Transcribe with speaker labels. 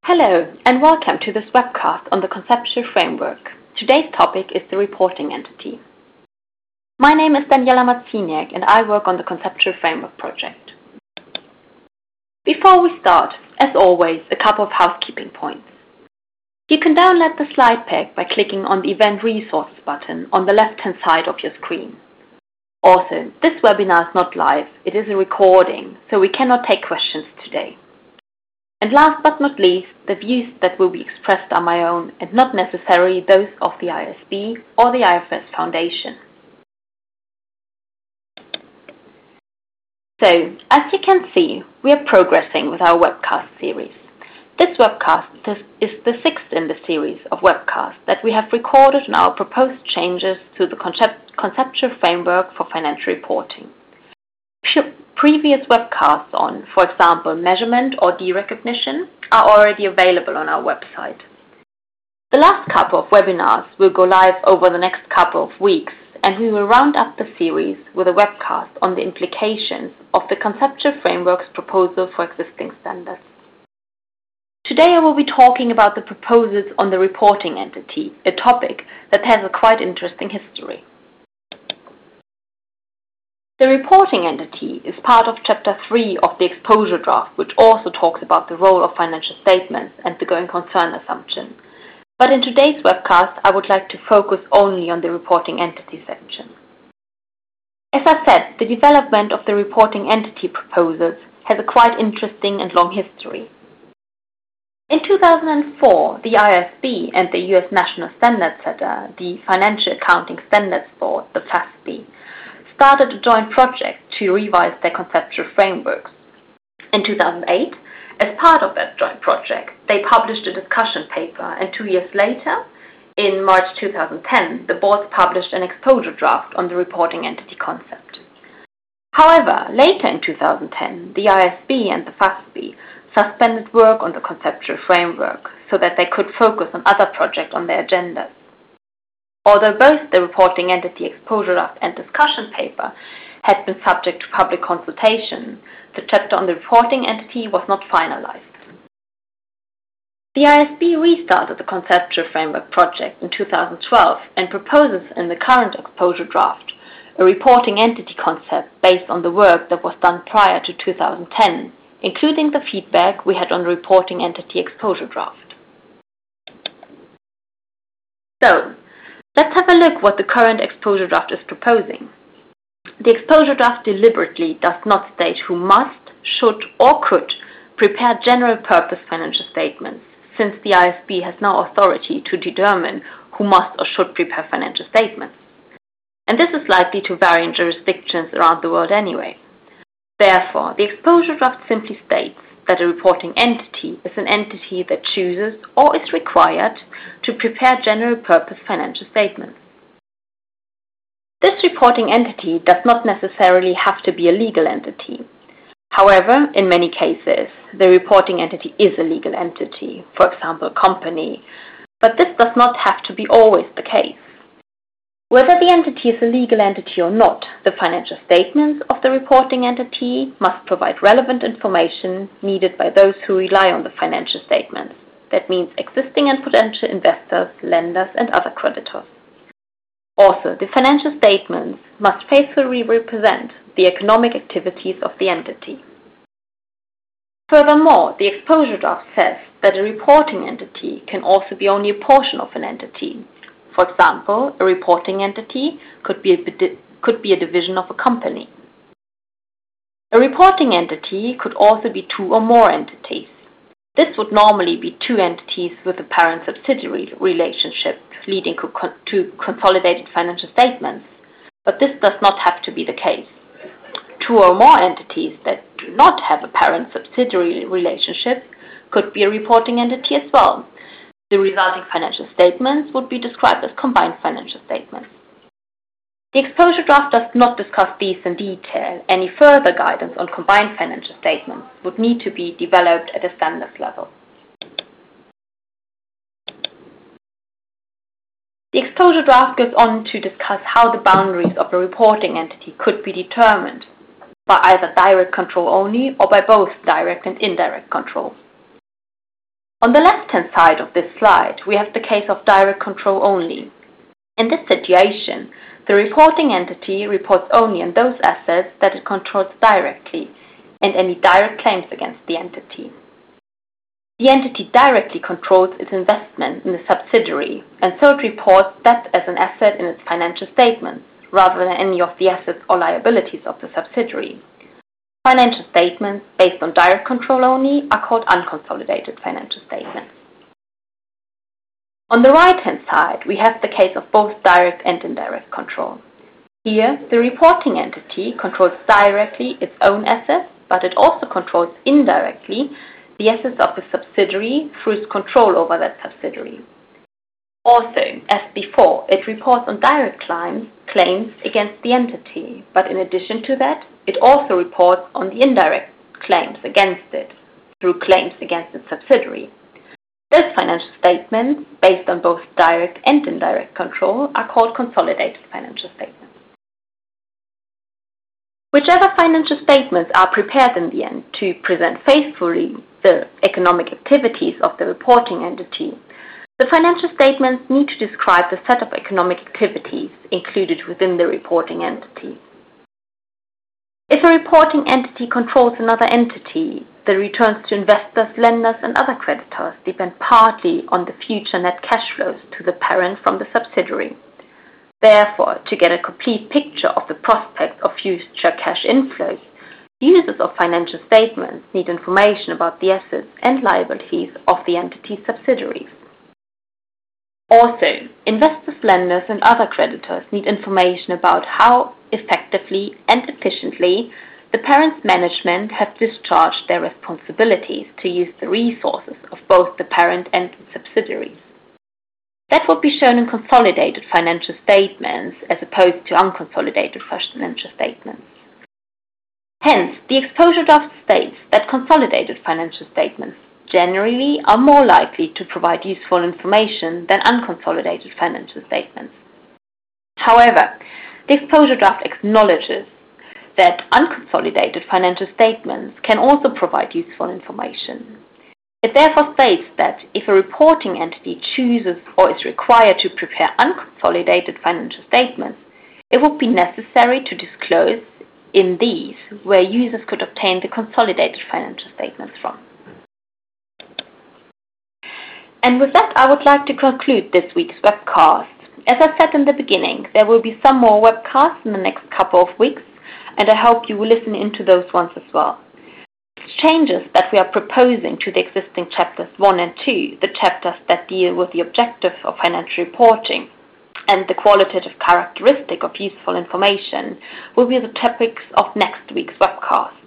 Speaker 1: Hello and welcome to this webcast on the conceptual framework. Today's topic is the reporting entity. My name is Daniela Marciniak and I work on the conceptual framework project. Before we start, as always, a couple of housekeeping points. You can download the slide pack by clicking on the Event Resources button on the left-hand side of your screen. Also, this webinar is not live, it is a recording, so we cannot take questions today. And last but not least, the views that will be expressed are my own and not necessarily those of the IASB or the IFRS Foundation. So, as you can see, we are progressing with our webcast series. This webcast is the sixth in the series of webcasts that we have recorded on our proposed changes to the conceptual framework for financial reporting. Previous webcasts on, for example, measurement or derecognition are already available on our website. The last couple of webinars will go live over the next couple of weeks, and we will round up the series with a webcast on the implications of the conceptual framework's proposal for existing standards. Today I will be talking about the proposals on the reporting entity, a topic that has a quite interesting history. The reporting entity is part of Chapter 3 of the exposure draft, which also talks about the role of financial statements and the going concern assumption. But in today's webcast, I would like to focus only on the reporting entity section. As I said, the development of the reporting entity proposals has a quite interesting and long history. In 2004, the IASB and the US National Standard Setter, the Financial Accounting Standards Board, the FASB, started a joint project to revise their conceptual frameworks. In 2008, as part of that joint project, they published a discussion paper, and 2 years later, in March 2010, the boards published an exposure draft on the reporting entity concept. However, later in 2010, the IASB and the FASB suspended work on the conceptual framework so that they could focus on other projects on their agendas. Although both the reporting entity exposure draft and discussion paper had been subject to public consultation, the chapter on the reporting entity was not finalized. The IASB restarted the conceptual framework project in 2012 and proposes in the current exposure draft a reporting entity concept based on the work that was done prior to 2010, including the feedback we had on the reporting entity exposure draft. So, let's have a look what the current exposure draft is proposing. The exposure draft deliberately does not state who must, should or could prepare general purpose financial statements, since the IASB has no authority to determine who must or should prepare financial statements. And this is likely to vary in jurisdictions around the world anyway. Therefore, the exposure draft simply states that a reporting entity is an entity that chooses or is required to prepare general-purpose financial statements. This reporting entity does not necessarily have to be a legal entity. However, in many cases, the reporting entity is a legal entity, for example, a company, but this does not have to be always the case. Whether the entity is a legal entity or not, the financial statements of the reporting entity must provide relevant information needed by those who rely on the financial statements. That means existing and potential investors, lenders, and other creditors. Also, the financial statements must faithfully represent the economic activities of the entity. Furthermore, the exposure draft says that a reporting entity can also be only a portion of an entity. For example, a reporting entity could be a division of a company. A reporting entity could also be two or more entities. This would normally be two entities with a parent-subsidiary relationship, leading to consolidated financial statements, but this does not have to be the case. Two or more entities that do not have a parent-subsidiary relationship could be a reporting entity as well. The resulting financial statements would be described as combined financial statements. The exposure draft does not discuss these in detail. Any further guidance on combined financial statements would need to be developed at a standards level. The exposure draft goes on to discuss how the boundaries of a reporting entity could be determined, by either direct control only or by both direct and indirect control. On the left-hand side of this slide, we have the case of direct control only. In this situation, the reporting entity reports only on those assets that it controls directly and any direct claims against the entity. The entity directly controls its investment in the subsidiary, and so it reports that as an asset in its financial statements, rather than any of the assets or liabilities of the subsidiary. Financial statements based on direct control only are called unconsolidated financial statements. On the right-hand side, we have the case of both direct and indirect control. Here, the reporting entity controls directly its own assets, but it also controls indirectly the assets of the subsidiary through its control over that subsidiary. Also, as before, it reports on direct claims against the entity, but in addition to that, it also reports on the indirect claims against it through claims against its subsidiary. Those financial statements, based on both direct and indirect control, are called consolidated financial statements. Whichever financial statements are prepared in the end to present faithfully the economic activities of the reporting entity, the financial statements need to describe the set of economic activities included within the reporting entity. If a reporting entity controls another entity, the returns to investors, lenders, and other creditors depend partly on the future net cash flows to the parent from the subsidiary. Therefore, to get a complete picture of the prospects of future cash inflows, users of financial statements need information about the assets and liabilities of the entity's subsidiaries. Also, investors, lenders, and other creditors need information about how effectively and efficiently the parent's management have discharged their responsibilities to use the resources of both the parent and its subsidiaries. That would be shown in consolidated financial statements as opposed to unconsolidated financial statements. Hence, the exposure draft states that consolidated financial statements generally are more likely to provide useful information than unconsolidated financial statements. However, the exposure draft acknowledges that unconsolidated financial statements can also provide useful information. It therefore states that if a reporting entity chooses or is required to prepare unconsolidated financial statements, it would be necessary to disclose in these where users could obtain the consolidated financial statements from. And with that, I would like to conclude this week's webcast. As I said in the beginning, there will be some more webcasts in the next couple of weeks, and I hope you will listen into those ones as well. Changes that we are proposing to the existing chapters 1 and 2, the chapters that deal with the objectives of financial reporting and the qualitative characteristic of useful information, will be the topics of next week's webcast.